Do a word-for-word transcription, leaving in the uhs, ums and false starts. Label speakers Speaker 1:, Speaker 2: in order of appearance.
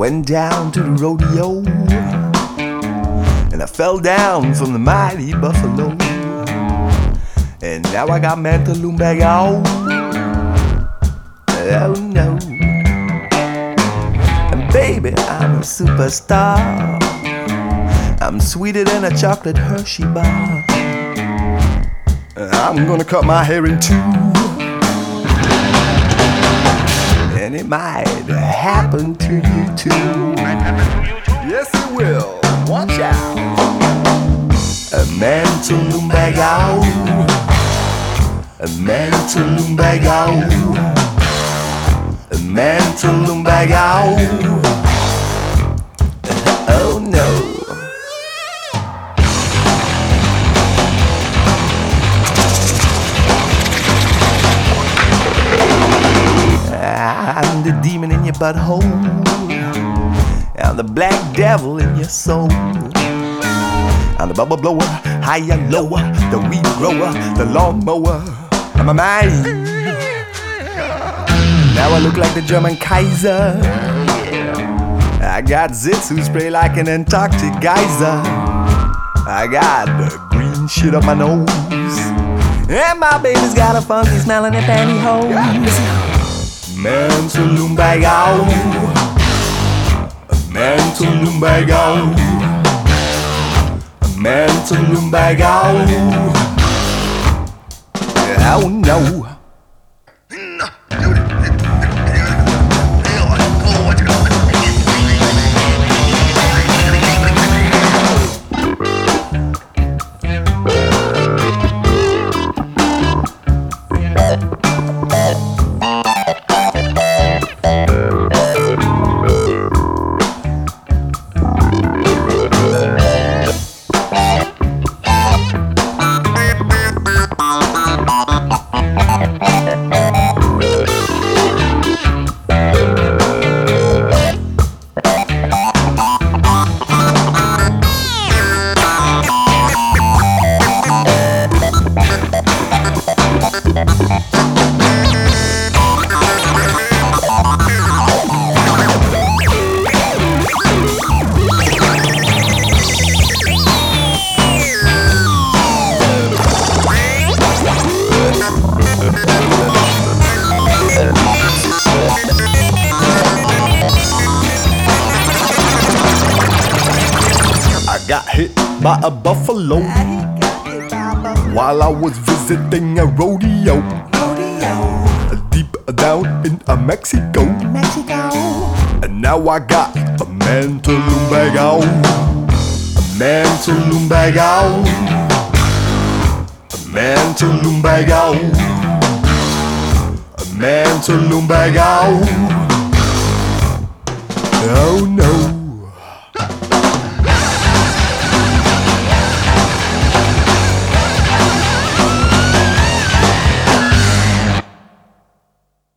Speaker 1: went down to the rodeo, and I fell down from the mighty buffalo, and now I got mental lumbago. Oh no. And baby, I'm a superstar. I'm sweeter than a chocolate Hershey bar. I'm gonna cut my hair in two, and it might happen to you too. Yes, it will. Watch out. A mental lumbago. A mental lumbago. A mental lumbago. Oh no. I'm the demon in your butthole. I'm the black devil in your soul. I'm the bubble blower, higher, lower, the weed grower, the lawnmower. I'm a man. Now I look like the German Kaiser. I got zits who spray like an Antarctic geyser. I got the green shit up my nose, and my baby's got a funky smell in her pantyhose. Mental lumbago. A mental lumbago. A mental lumbago. Oh no. Got hit by a buffalo while I was visiting a rodeo, deep down in a Mexico. And now I got a mental lumbago. A mental lumbago. A mental lumbago. A mental lumbago. Oh no.